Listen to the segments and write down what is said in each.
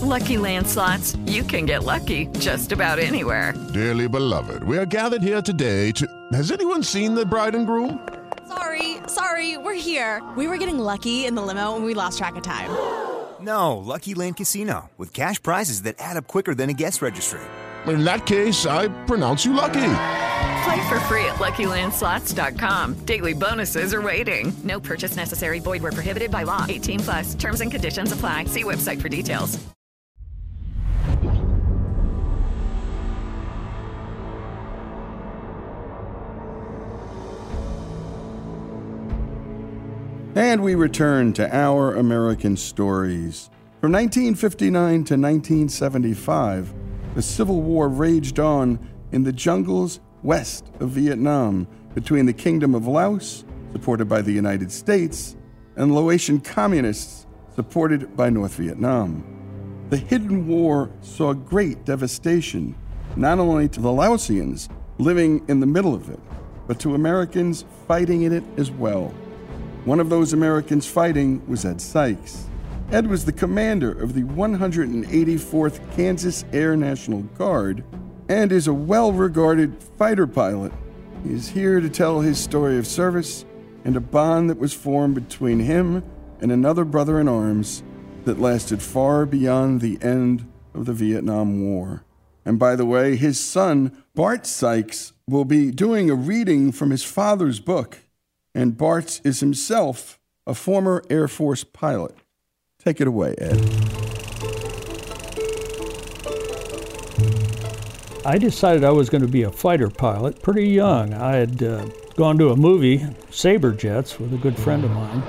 Lucky Land Slots, you can get lucky just about anywhere. Dearly beloved, we are gathered here today to... Has anyone seen the bride and groom? Sorry, we're here. We were getting lucky in the limo and we lost track of time. No, Lucky Land Casino, with cash prizes that add up quicker than a guest registry. In that case, I pronounce you lucky. Play for free at LuckyLandSlots.com. Daily bonuses are waiting. No purchase necessary. Void where prohibited by law. 18+. Terms and conditions apply. See website for details. And we return to Our American Stories. From 1959 to 1975, the Civil War raged on in the jungles west of Vietnam between the Kingdom of Laos, supported by the United States, and Laotian communists, supported by North Vietnam. The Hidden War saw great devastation, not only to the Laotians living in the middle of it, but to Americans fighting in it as well. One of those Americans fighting was Ed Sykes. Ed was the commander of the 184th Kansas Air National Guard and is a well-regarded fighter pilot. He is here to tell his story of service and a bond that was formed between him and another brother-in-arms that lasted far beyond the end of the Vietnam War. And by the way, his son, Bart Sykes, will be doing a reading from his father's book, and Bart is himself a former Air Force pilot. Take it away, Ed. I decided I was going to be a fighter pilot pretty young. I had gone to a movie, Sabre Jets, with a good friend of mine.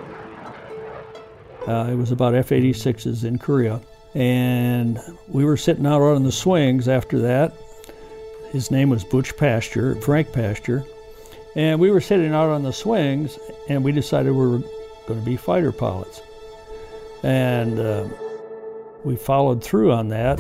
It was about F-86s in Korea. And we were sitting out on the swings after that. His name was Frank Pasture. And we were sitting out on the swings, and we decided we were going to be fighter pilots. And we followed through on that.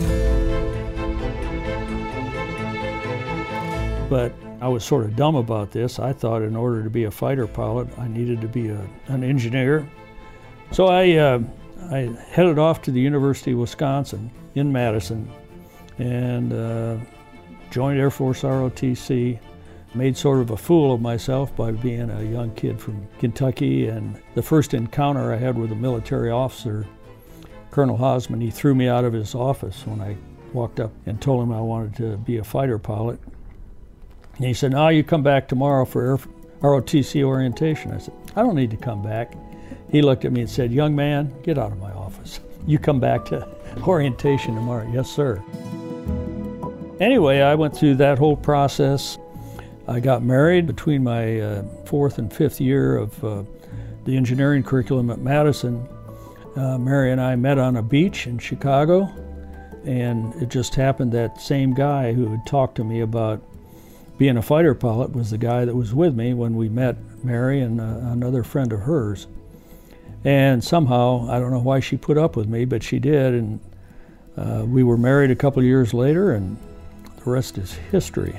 But I was sort of dumb about this. I thought in order to be a fighter pilot, I needed to be an engineer. So I headed off to the University of Wisconsin in Madison and joined Air Force ROTC. Made sort of a fool of myself by being a young kid from Kentucky, and the first encounter I had with a military officer, Colonel Hosman, he threw me out of his office when I walked up and told him I wanted to be a fighter pilot. And he said, "No, you come back tomorrow for ROTC orientation." I said, "I don't need to come back." He looked at me and said, "Young man, get out of my office. You come back to orientation tomorrow." "Yes, sir." Anyway, I went through that whole process. I got married between my fourth and fifth year of the engineering curriculum at Madison. Mary and I met on a beach in Chicago, and it just happened that same guy who had talked to me about being a fighter pilot was the guy that was with me when we met Mary and another friend of hers. And somehow, I don't know why she put up with me, but she did, and we were married a couple of years later, and the rest is history.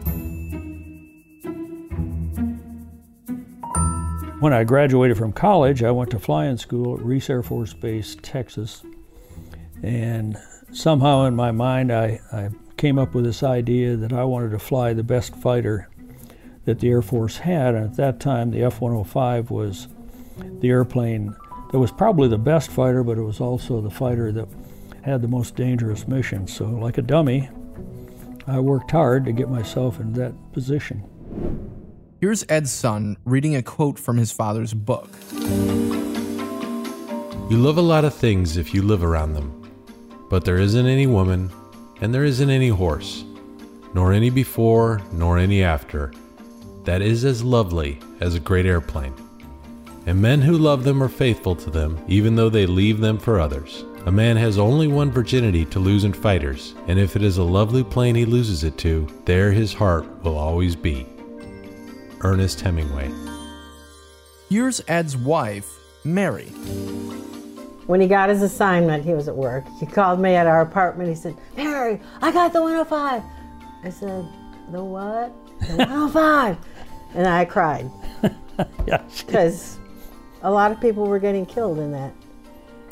When I graduated from college, I went to flying school at Reese Air Force Base, Texas. And somehow in my mind, I came up with this idea that I wanted to fly the best fighter that the Air Force had. And at that time, the F-105 was the airplane that was probably the best fighter, but it was also the fighter that had the most dangerous mission. So like a dummy, I worked hard to get myself in that position. Here's Ed's son reading a quote from his father's book. "You love a lot of things if you live around them, but there isn't any woman, and there isn't any horse, nor any before, nor any after, that is as lovely as a great airplane. And men who love them are faithful to them, even though they leave them for others. A man has only one virginity to lose in fighters, and if it is a lovely plane he loses it to, there his heart will always be." Ernest Hemingway. Here's Ed's wife, Mary. When he got his assignment, he was at work. He called me at our apartment. He said, "Mary, I got the 105. I said, "The what?" "The 105. And I cried. Yeah, Because a lot of people were getting killed in that.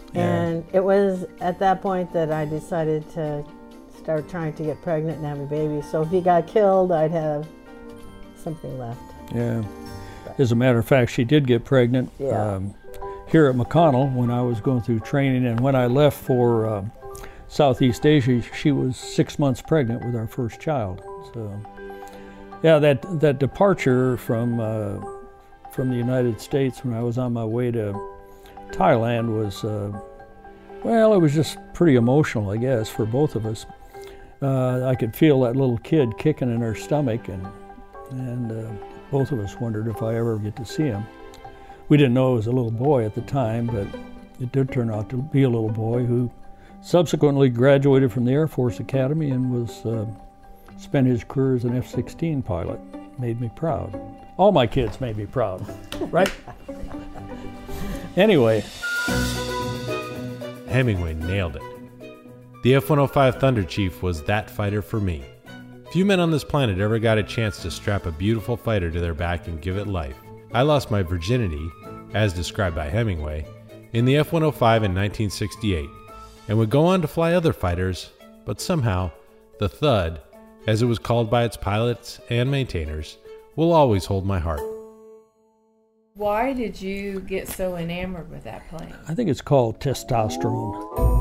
And it was at that point that I decided to start trying to get pregnant and have a baby. So if he got killed, I'd have something left. Yeah. As a matter of fact, she did get pregnant here at McConnell when I was going through training. And when I left for Southeast Asia, she was 6 months pregnant with our first child. So, yeah, that departure from the United States when I was on my way to Thailand was, it was just pretty emotional, I guess, for both of us. I could feel that little kid kicking in her stomach, and both of us wondered if I ever get to see him. We didn't know it was a little boy at the time, but it did turn out to be a little boy who subsequently graduated from the Air Force Academy and was spent his career as an F-16 pilot. Made me proud. All my kids made me proud, right? Anyway. Hemingway nailed it. The F-105 Thunder Chief was that fighter for me. Few men on this planet ever got a chance to strap a beautiful fighter to their back and give it life. I lost my virginity, as described by Hemingway, in the F-105 in 1968, and would go on to fly other fighters, but somehow, the Thud, as it was called by its pilots and maintainers, will always hold my heart. Why did you get so enamored with that plane? I think it's called testosterone.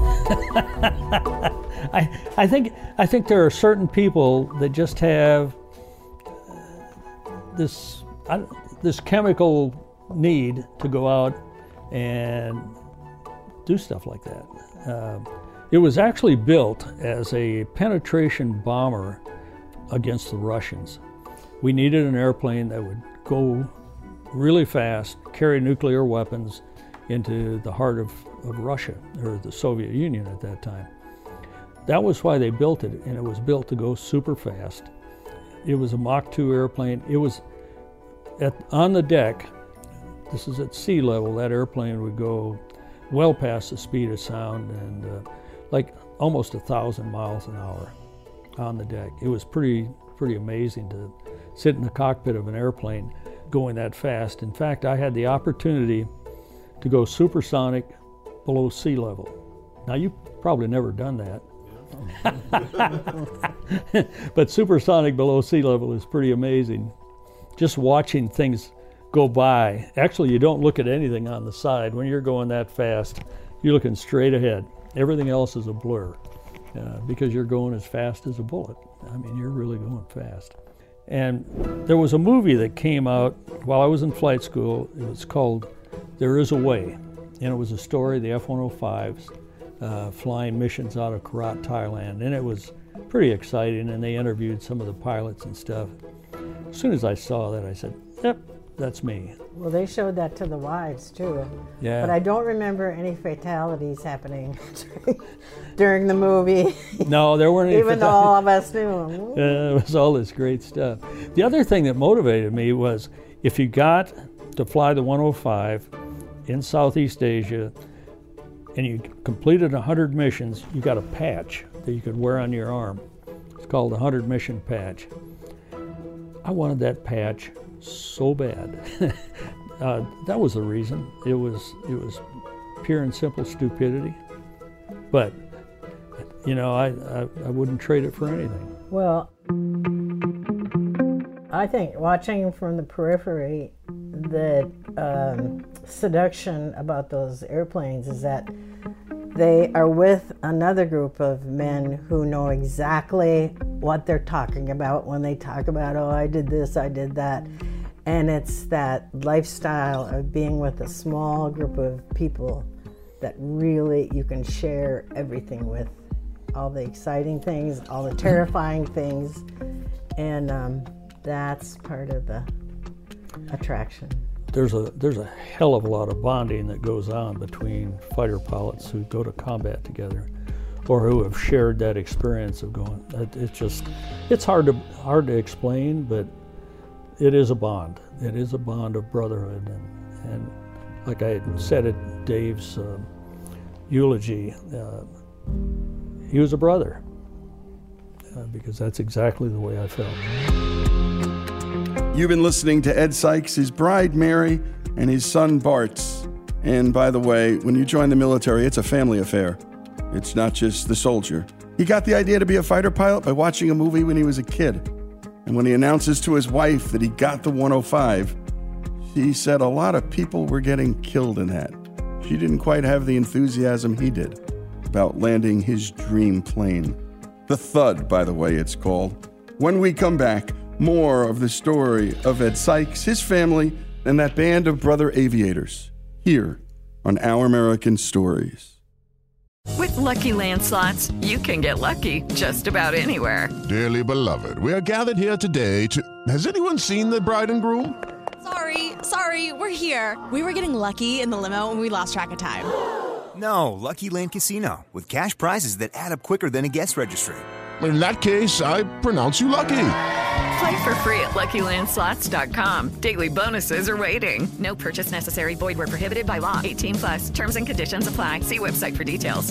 I think there are certain people that just have this chemical need to go out and do stuff like that. It was actually built as a penetration bomber against the Russians. We needed an airplane that would go really fast, carry nuclear weapons into the heart of Russia, or the Soviet Union at that time. That was why they built it, and it was built to go super fast. It was a Mach 2 airplane. It was on the deck, this is at sea level, that airplane would go well past the speed of sound and like almost 1,000 miles an hour on the deck. It was pretty amazing to sit in the cockpit of an airplane going that fast. In fact, I had the opportunity to go supersonic below sea level. Now, you've probably never done that. But supersonic below sea level is pretty amazing. Just watching things go by. Actually, you don't look at anything on the side. When you're going that fast, you're looking straight ahead. Everything else is a blur because you're going as fast as a bullet. I mean, you're really going fast. And there was a movie that came out while I was in flight school. It was called There Is a Way. And it was a story of the F-105s flying missions out of Korat, Thailand. And it was pretty exciting, and they interviewed some of the pilots and stuff. As soon as I saw that, I said, yep, that's me. Well, they showed that to the wives, too. Yeah. But I don't remember any fatalities happening during the movie. No, there weren't any even though all of us knew them. It was all this great stuff. The other thing that motivated me was if you got to fly the 105 in Southeast Asia and you completed 100 missions, you got a patch that you could wear on your arm. It's called the 100 mission patch. I wanted that patch so bad. That was the reason. It was pure and simple stupidity. But, you know, I wouldn't trade it for anything. Well, I think watching from the periphery, the seduction about those airplanes is that they are with another group of men who know exactly what they're talking about when they talk about, oh, I did this, I did that. And it's that lifestyle of being with a small group of people that really you can share everything with. All the exciting things, all the terrifying things. And that's part of the attraction. There's a hell of a lot of bonding that goes on between fighter pilots who go to combat together or who have shared that experience of going. It's hard to explain, but it is a bond. It is a bond of brotherhood. And like I said at Dave's eulogy, he was a brother because that's exactly the way I felt. You've been listening to Ed Sykes, his bride Mary, and his son Bartz And by the way, when you join the military, it's a family affair. It's not just the soldier. He got the idea to be a fighter pilot by watching a movie when he was a kid. And when he announces to his wife that he got the 105, she said a lot of people were getting killed in that. She didn't quite have the enthusiasm he did about landing his dream plane. The Thud, by the way, it's called. When we come back, more of the story of Ed Sykes, his family, and that band of brother aviators, here on Our American Stories. With Lucky Land Slots, you can get lucky just about anywhere. Dearly beloved, we are gathered here today to... Has anyone seen the bride and groom? Sorry, we're here. We were getting lucky in the limo and we lost track of time. No, Lucky Land Casino, with cash prizes that add up quicker than a guest registry. In that case, I pronounce you lucky. Play for free at LuckyLandSlots.com. Daily bonuses are waiting. No purchase necessary. Void where prohibited by law. 18+. Terms and conditions apply. See website for details.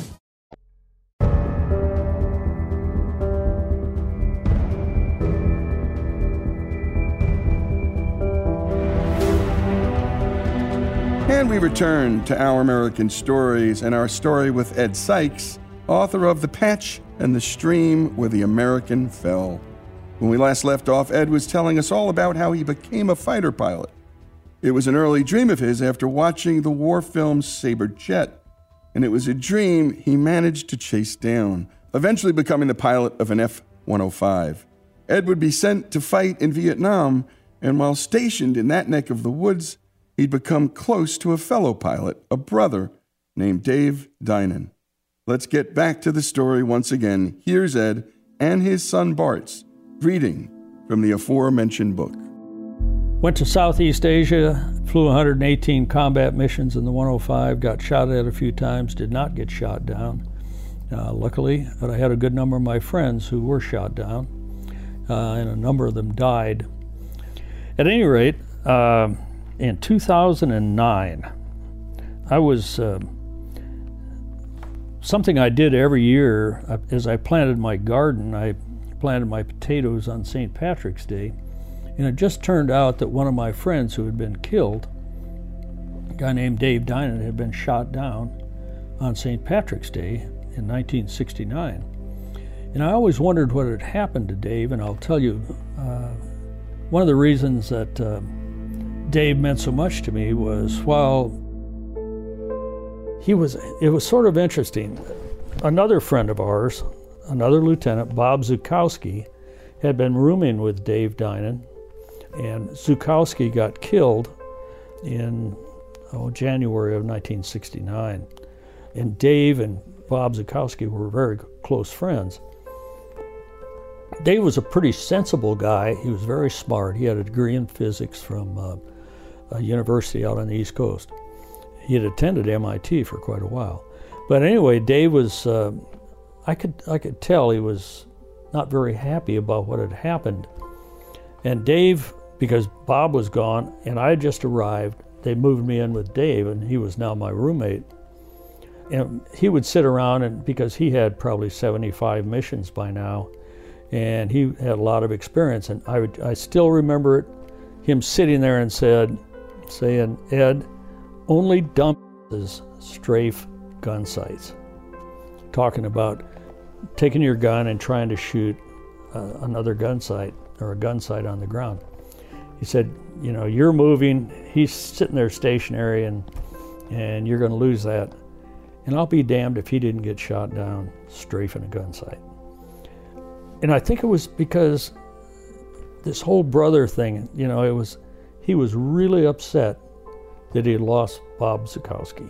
And we return to Our American Stories and our story with Ed Sykes, author of The Patch and the Stream Where the American Fell. When we last left off, Ed was telling us all about how he became a fighter pilot. It was an early dream of his after watching the war film Sabre Jet, and it was a dream he managed to chase down, eventually becoming the pilot of an F-105. Ed would be sent to fight in Vietnam, and while stationed in that neck of the woods, he'd become close to a fellow pilot, a brother named Dave Dinan. Let's get back to the story once again. Here's Ed and his son Bart's reading from the aforementioned book. Went to Southeast Asia, flew 118 combat missions in the 105, got shot at a few times, did not get shot down, luckily, but I had a good number of my friends who were shot down, and a number of them died. At any rate, in 2009, I was, something I did every year, as I planted my garden, I planted my potatoes on St. Patrick's Day, and it just turned out that one of my friends who had been killed, a guy named Dave Dinan, had been shot down on St. Patrick's Day in 1969. And I always wondered what had happened to Dave, and I'll tell you, one of the reasons that Dave meant so much to me was while it was sort of interesting. Another friend of ours, another lieutenant, Bob Zukowski, had been rooming with Dave Dinan, and Zukowski got killed in January of 1969. And Dave and Bob Zukowski were very close friends. Dave was a pretty sensible guy. He was very smart. He had a degree in physics from a university out on the East Coast. He had attended MIT for quite a while. But anyway, Dave was, I could tell he was not very happy about what had happened. And Dave, because Bob was gone and I had just arrived, they moved me in with Dave, and he was now my roommate. And he would sit around, and because he had probably 75 missions by now, and he had a lot of experience, and I still remember him sitting there and saying, Ed, only dummies strafe gun sights. Talking about taking your gun and trying to shoot another gun sight or a gun sight on the ground. He said, you're moving, he's sitting there stationary, and you're going to lose that. And I'll be damned if he didn't get shot down strafing a gun sight. And I think it was because this whole brother thing, he was really upset that he had lost Bob Zukowski.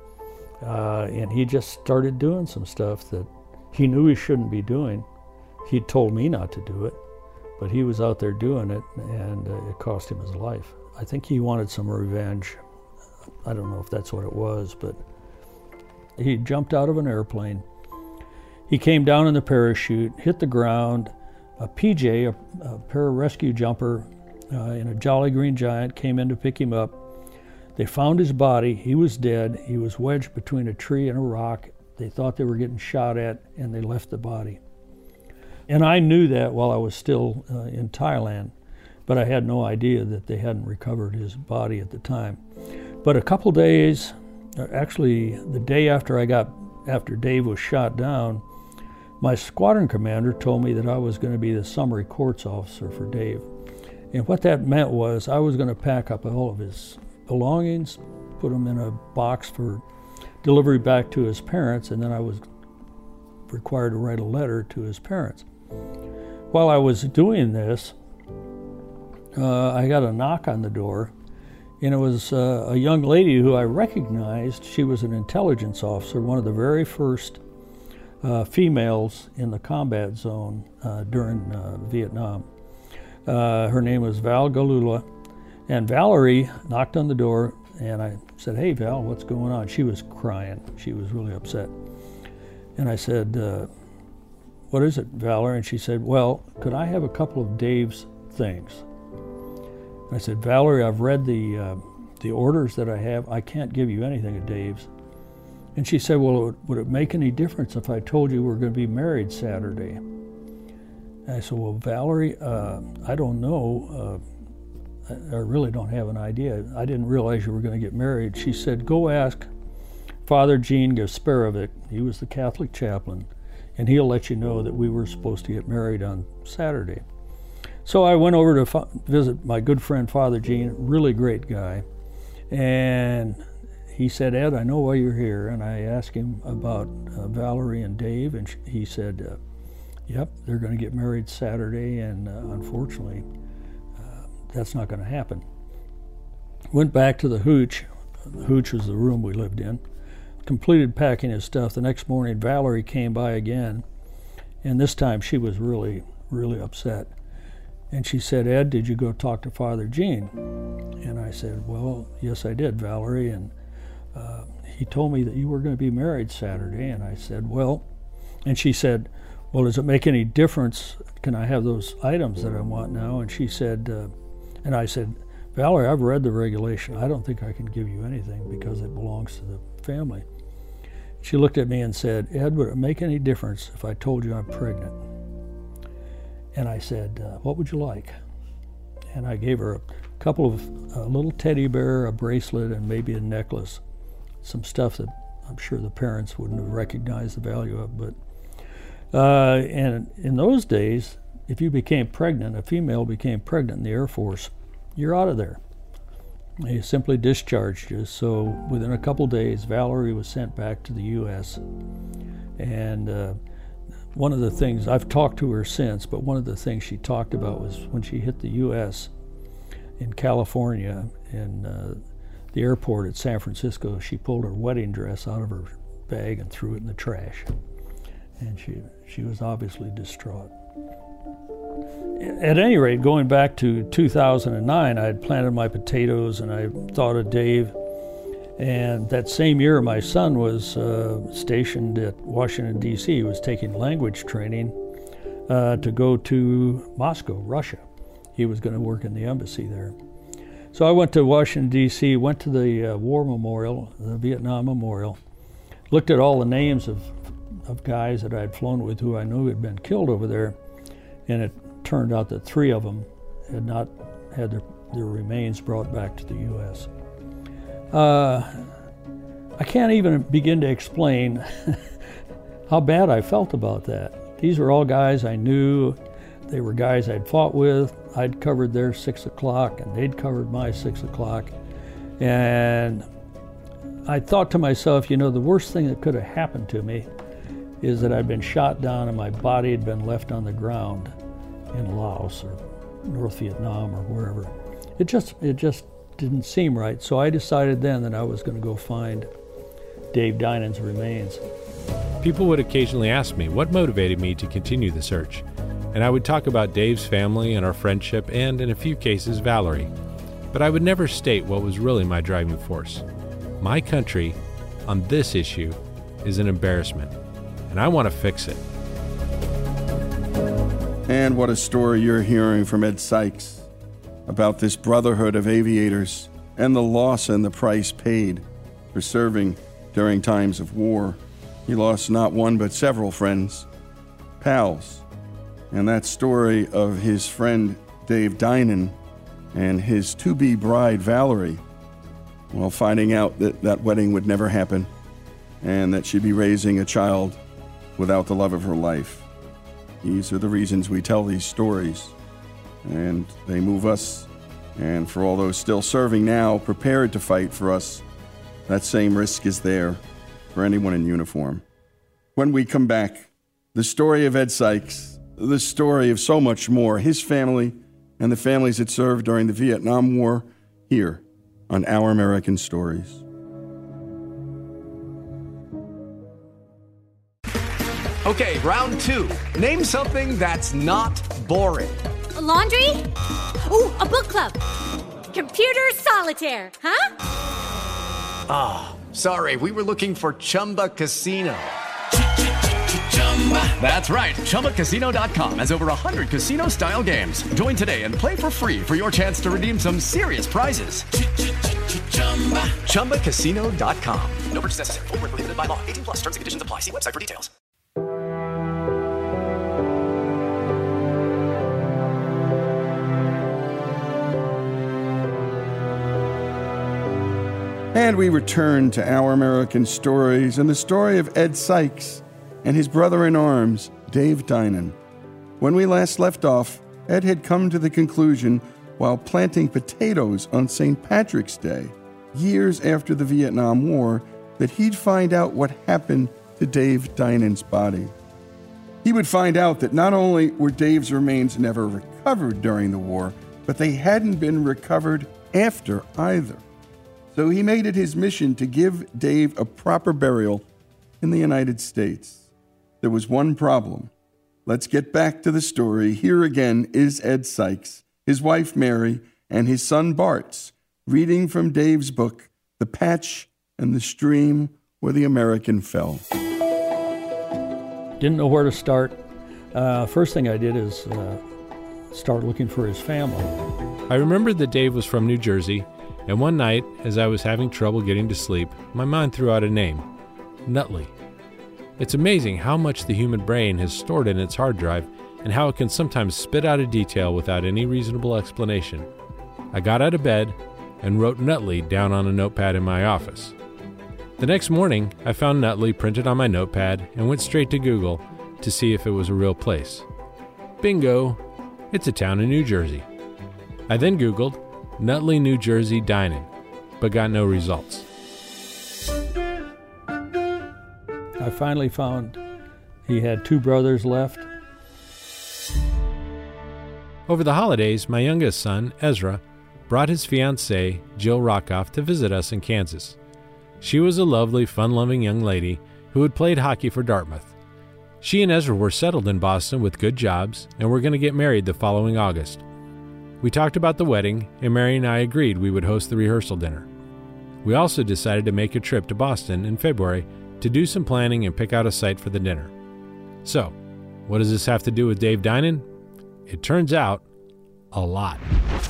And he just started doing some stuff that he knew he shouldn't be doing. He told me not to do it, but he was out there doing it, and it cost him his life. I think he wanted some revenge. I don't know if that's what it was, but he jumped out of an airplane. He came down in the parachute, hit the ground. A PJ, a pararescue jumper in a Jolly Green Giant, came in to pick him up. They found his body. He was dead. He was wedged between a tree and a rock. They thought they were getting shot at, and they left the body. And I knew that while I was still in Thailand, but I had no idea that they hadn't recovered his body at the time. But a couple days, actually, the day after Dave was shot down, my squadron commander told me that I was going to be the summary courts officer for Dave. And what that meant was I was going to pack up all of his belongings, put them in a box for delivery back to his parents, and then I was required to write a letter to his parents. While I was doing this, I got a knock on the door, and it was a young lady who I recognized. She was an intelligence officer, one of the very first females in the combat zone during Vietnam. Her name was Val Galula, and Valerie knocked on the door, and I said, "Hey, Val, what's going on?" She was crying. She was really upset. And I said, "What is it, Valerie?" And she said, "Well, could I have a couple of Dave's things?" And I said, "Valerie, I've read the orders that I have. I can't give you anything of Dave's." And she said, "Well, would it make any difference if I told you we're going to be married Saturday?" And I said, "Well, Valerie, I don't know. I really don't have an idea. I didn't realize you were going to get married." She said, "Go ask Father Gene Gasparovic. He was the Catholic chaplain, and he'll let you know that we were supposed to get married on Saturday." So I went over to visit my good friend Father Gene, really great guy, and he said, "Ed, I know why you're here." And I asked him about Valerie and Dave, and he said, "Yep, they're going to get married Saturday, and unfortunately, that's not going to happen." Went back to the Hooch. The Hooch was the room we lived in. Completed packing his stuff. The next morning, Valerie came by again, and this time she was really, really upset. And she said, "Ed, did you go talk to Father Gene?" And I said, "Well, yes, I did, Valerie, and he told me that you were going to be married Saturday." And I said, "Well," and she said, "Well, does it make any difference? Can I have those items that I want now?" And she said, and I said, "Valerie, I've read the regulation. I don't think I can give you anything because it belongs to the family." She looked at me and said, "Ed, would it make any difference if I told you I'm pregnant?" And I said, "What would you like?" And I gave her a couple of a little teddy bear, a bracelet, and maybe a necklace. Some stuff that I'm sure the parents wouldn't have recognized the value of. But and in those days, if you became pregnant, a female became pregnant in the Air Force, you're out of there. They simply discharged you. So within a couple days, Valerie was sent back to the U.S. And one of the things, I've talked to her since, but one of the things she talked about was when she hit the U.S. in California, in the airport at San Francisco, she pulled her wedding dress out of her bag and threw it in the trash. And she was obviously distraught. At any rate, going back to 2009, I had planted my potatoes and I thought of Dave. And that same year, my son was stationed at Washington, D.C. He was taking language training to go to Moscow, Russia. He was going to work in the embassy there. So I went to Washington, D.C., went to the War Memorial, the Vietnam Memorial, looked at all the names of guys that I'd flown with who I knew had been killed over there, and it turned out that 3 of them had not had their remains brought back to the U.S. I can't even begin to explain how bad I felt about that. These were all guys I knew. They were guys I'd fought with. I'd covered their 6 o'clock, and they'd covered my 6 o'clock. And I thought to myself, the worst thing that could have happened to me is that I'd been shot down and my body had been left on the ground in Laos or North Vietnam or wherever. It just didn't seem right. So I decided then that I was going to go find Dave Dinan's remains. People would occasionally ask me what motivated me to continue the search, and I would talk about Dave's family and our friendship and, in a few cases, Valerie. But I would never state what was really my driving force. My country, on this issue, is an embarrassment, and I want to fix it. And what a story you're hearing from Ed Sykes about this brotherhood of aviators and the loss and the price paid for serving during times of war. He lost not one but several friends, pals. And that story of his friend Dave Dinan and his to-be bride Valerie while finding out that that wedding would never happen and that she'd be raising a child without the love of her life. These are the reasons we tell these stories, and they move us. And for all those still serving now, prepared to fight for us, that same risk is there for anyone in uniform. When we come back, the story of Ed Sykes, the story of so much more, his family and the families that served during the Vietnam War, here on Our American Stories. Okay, round two. Name something that's not boring. A laundry? Ooh, a book club. Computer solitaire, huh? Ah, sorry, we were looking for Chumba Casino. That's right, ChumbaCasino.com has over 100 casino-style games. Join today and play for free for your chance to redeem some serious prizes. ChumbaCasino.com. No purchase necessary. Void where prohibited by law. 18+ terms and conditions apply. See website for details. And we return to Our American Stories and the story of Ed Sykes and his brother-in-arms, Dave Dinan. When we last left off, Ed had come to the conclusion, while planting potatoes on St. Patrick's Day, years after the Vietnam War, that he'd find out what happened to Dave Dinan's body. He would find out that not only were Dave's remains never recovered during the war, but they hadn't been recovered after either. So he made it his mission to give Dave a proper burial in the United States. There was one problem. Let's get back to the story. Here again is Ed Sykes, his wife Mary, and his son Bartz, reading from Dave's book, The Patch and the Stream Where the American Fell. Didn't know where to start. First thing I did is start looking for his family. I remembered that Dave was from New Jersey, and one night, as I was having trouble getting to sleep, my mind threw out a name, Nutley. It's amazing how much the human brain has stored in its hard drive and how it can sometimes spit out a detail without any reasonable explanation. I got out of bed and wrote Nutley down on a notepad in my office. The next morning, I found Nutley printed on my notepad and went straight to Google to see if it was a real place. Bingo! It's a town in New Jersey. I then Googled Nutley, New Jersey, Dinan, but got no results. I finally found he had 2 brothers left. Over the holidays, my youngest son, Ezra, brought his fiancée, Jill Rockoff, to visit us in Kansas. She was a lovely, fun-loving young lady who had played hockey for Dartmouth. She and Ezra were settled in Boston with good jobs and were going to get married the following August. We talked about the wedding, and Mary and I agreed we would host the rehearsal dinner. We also decided to make a trip to Boston in February to do some planning and pick out a site for the dinner. So, what does this have to do with Dave Dinan? It turns out, a lot.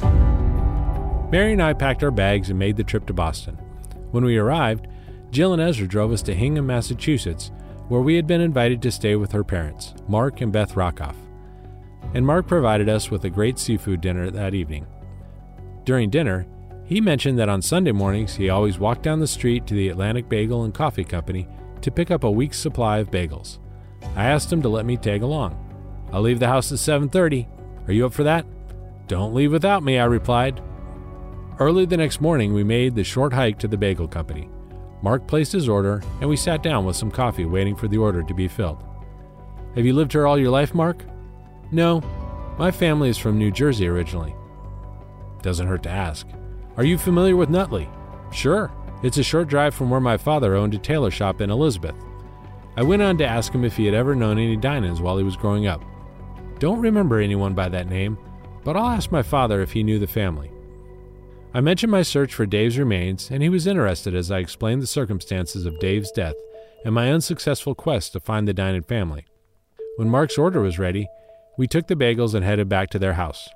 Mary and I packed our bags and made the trip to Boston. When we arrived, Jill and Ezra drove us to Hingham, Massachusetts, where we had been invited to stay with her parents, Mark and Beth Rockoff. And Mark provided us with a great seafood dinner that evening. During dinner, he mentioned that on Sunday mornings he always walked down the street to the Atlantic Bagel and Coffee Company to pick up a week's supply of bagels. I asked him to let me tag along. I'll leave the house at 7:30. Are you up for that? Don't leave without me, I replied. Early the next morning, we made the short hike to the bagel company. Mark placed his order, and we sat down with some coffee waiting for the order to be filled. Have you lived here all your life, Mark? No, my family is from New Jersey originally. Doesn't hurt to ask. Are you familiar with Nutley? Sure. It's a short drive from where my father owned a tailor shop in Elizabeth. I went on to ask him if he had ever known any Dinans while he was growing up. Don't remember anyone by that name, but I'll ask my father if he knew the family. I mentioned my search for Dave's remains, and he was interested as I explained the circumstances of Dave's death and my unsuccessful quest to find the Dinan family. When Mark's order was ready, we took the bagels and headed back to their house.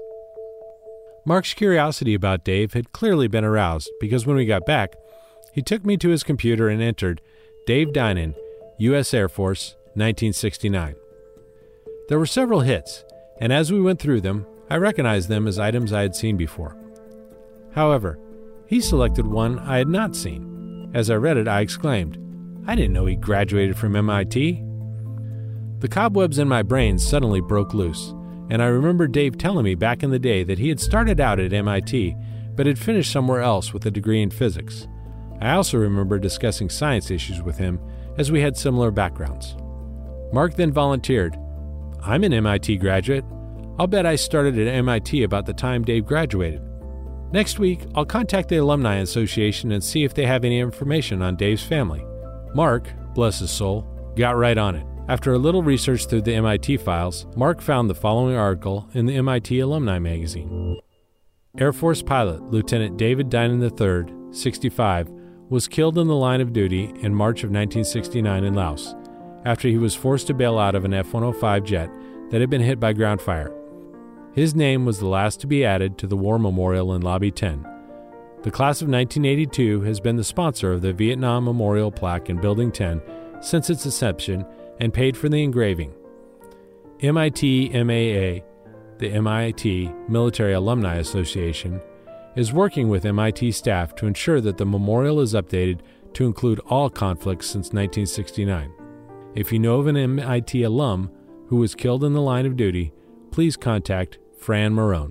Mark's curiosity about Dave had clearly been aroused because when we got back, he took me to his computer and entered Dave Dinan, U.S. Air Force, 1969. There were several hits, and as we went through them, I recognized them as items I had seen before. However, He selected one I had not seen. As I read it, I exclaimed, "I didn't know he graduated from MIT." The cobwebs in my brain suddenly broke loose, and I remember Dave telling me back in the day that he had started out at MIT, but had finished somewhere else with a degree in physics. I also remember discussing science issues with him, as we had similar backgrounds. Mark then volunteered, "I'm an MIT graduate. I'll bet I started at MIT about the time Dave graduated. Next week, I'll contact the Alumni Association and see if they have any information on Dave's family." Mark, bless his soul, got right on it. After a little research through the MIT files, Mark found the following article in the MIT Alumni magazine. Air Force pilot Lieutenant David Dinan III, 65, was killed in the line of duty in March of 1969 in Laos, after he was forced to bail out of an F-105 jet that had been hit by ground fire. His name was the last to be added to the War Memorial in Lobby 10. The class of 1982 has been the sponsor of the Vietnam Memorial Plaque in Building 10 since its inception and paid for the engraving. MIT MAA, the MIT Military Alumni Association, is working with MIT staff to ensure that the memorial is updated to include all conflicts since 1969. If you know of an MIT alum who was killed in the line of duty, please contact Fran Marone.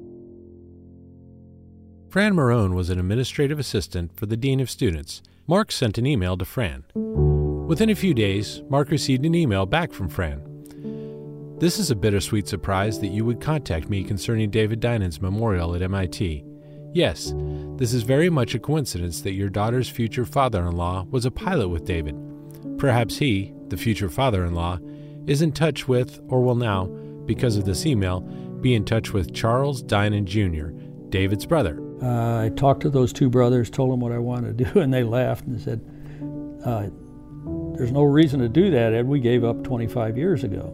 Fran Marone was an administrative assistant for the Dean of Students. Mark sent an email to Fran. Within a few days, Mark received an email back from Fran. "This is a bittersweet surprise that you would contact me concerning David Dinan's memorial at MIT. Yes, this is very much a coincidence that your daughter's future father-in-law was a pilot with David. Perhaps he, the future father-in-law, is in touch with, or will now, because of this email, be in touch with Charles Dinan Jr., David's brother." I talked to those two brothers, told them what I wanted to do, and they laughed and said, "There's no reason to do that, Ed. We gave up 25 years ago.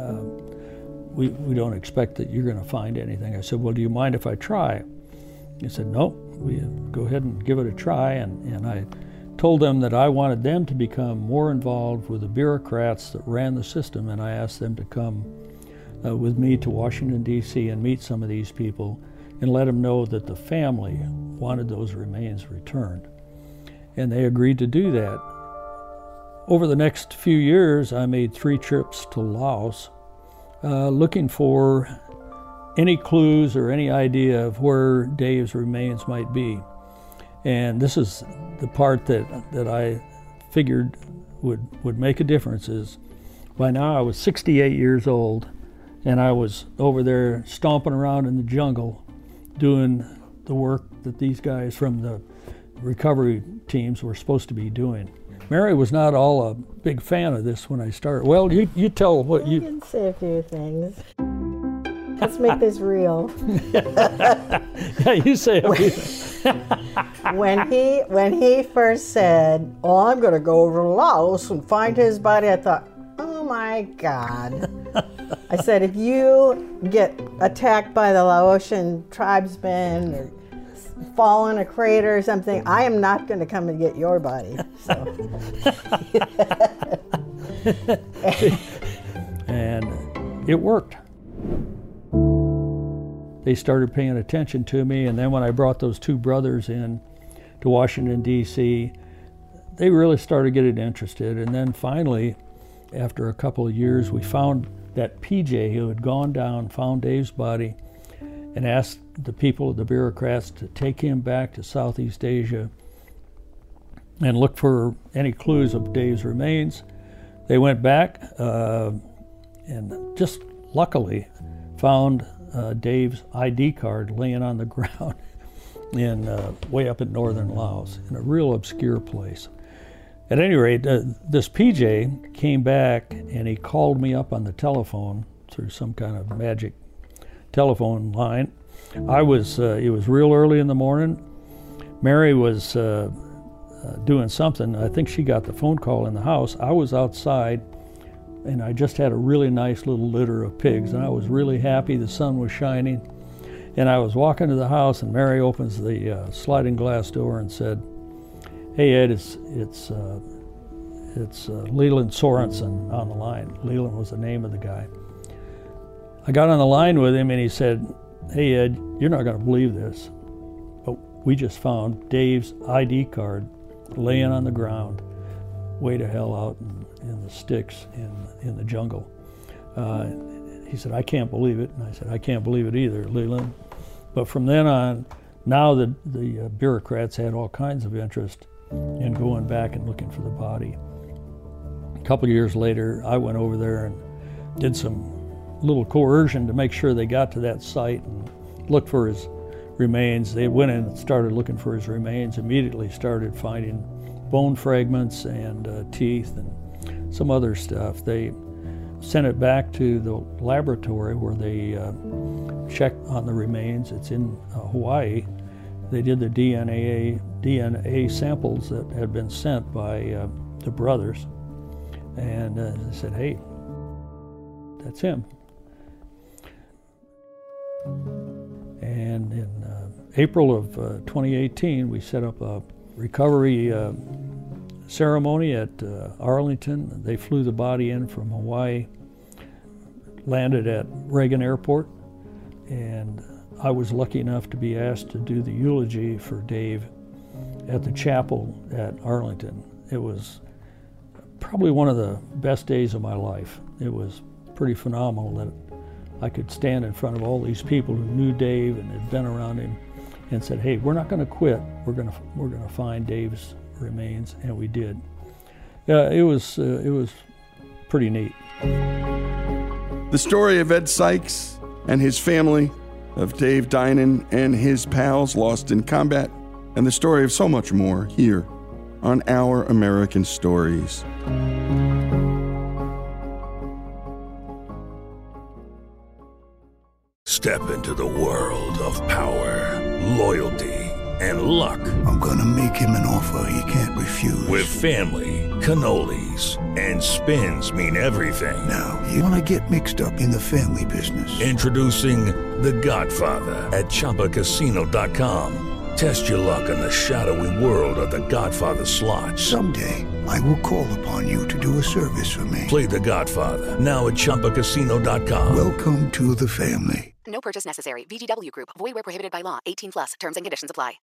We don't expect that you're going to find anything." I said, "Well, do you mind if I try?" He said, "No, we go ahead and give it a try." And I told them that I wanted them to become more involved with the bureaucrats that ran the system, and I asked them to come with me to Washington, D.C. and meet some of these people and let them know that the family wanted those remains returned. And they agreed to do that. Over the next few years, I made 3 trips to Laos looking for any clues or any idea of where Dave's remains might be. And this is the part that I figured would make a difference. Is by now I was 68 years old, and I was over there stomping around in the jungle doing the work that these guys from the recovery teams were supposed to be doing. Mary was not all a big fan of this when I started. Well, you tell what you... I can say a few things. Let's make this real. Yeah, you say a few things. When he first said, "Oh, I'm going to go over to Laos and find his body," I thought, "Oh my God." I said, "If you get attacked by the Laotian tribesmen or fall in a crater or something, I am not going to come and get your body." So. And it worked. They started paying attention to me, and then when I brought those 2 brothers in to Washington, D.C., they really started getting interested. And then finally, after a couple of years, we found that PJ who had gone down, found Dave's body, and asked the people, the bureaucrats, to take him back to Southeast Asia and look for any clues of Dave's remains. They went back and just luckily found Dave's ID card laying on the ground in way up in northern Laos, in a real obscure place. At any rate, this PJ came back and he called me up on the telephone through some kind of magic telephone line. It was real early in the morning. Mary was doing something. I think she got the phone call in the house. I was outside, and I just had a really nice little litter of pigs, and I was really happy. The sun was shining, and I was walking to the house, and Mary opens the sliding glass door and said, "Hey Ed, it's Leland Sorensen on the line." Leland was the name of the guy. I got on the line with him, and he said, "Hey Ed, you're not going to believe this, but we just found Dave's ID card laying on the ground, way to hell out in the sticks in the jungle. He said, I can't believe it. And I said, I can't believe it either, Leland. But from then on, now the bureaucrats had all kinds of interest in going back and looking for the body. A couple of years later, I went over there and did some little coercion to make sure they got to that site and looked for his remains. They went in and started looking for his remains, immediately started finding bone fragments and teeth and some other stuff. They sent it back to the laboratory where they checked on the remains. It's in Hawaii. They did the DNA samples that had been sent by the brothers, and they said, hey, that's him. And in April of 2018, we set up a recovery ceremony at Arlington. They flew the body in from Hawaii, landed at Reagan Airport, and I was lucky enough to be asked to do the eulogy for Dave at the chapel at Arlington. It was probably one of the best days of my life. It was pretty phenomenal that I could stand in front of all these people who knew Dave and had been around him and said, hey, we're not going to quit. We're going to find Dave's remains, and we did. It was pretty neat. The story of Ed Sykes and his family, of Dave Dinan and his pals lost in combat, and the story of so much more here on Our American Stories. Step into the world of power, loyalty, and luck. I'm gonna make him an offer he can't refuse. With family, cannolis, and spins mean everything. Now, you wanna get mixed up in the family business. Introducing The Godfather at ChumbaCasino.com. Test your luck in the shadowy world of The Godfather slot. Someday, I will call upon you to do a service for me. Play The Godfather, now at ChumbaCasino.com. Welcome to the family. No purchase necessary. VGW Group. Void where prohibited by law. 18+. Terms and conditions apply.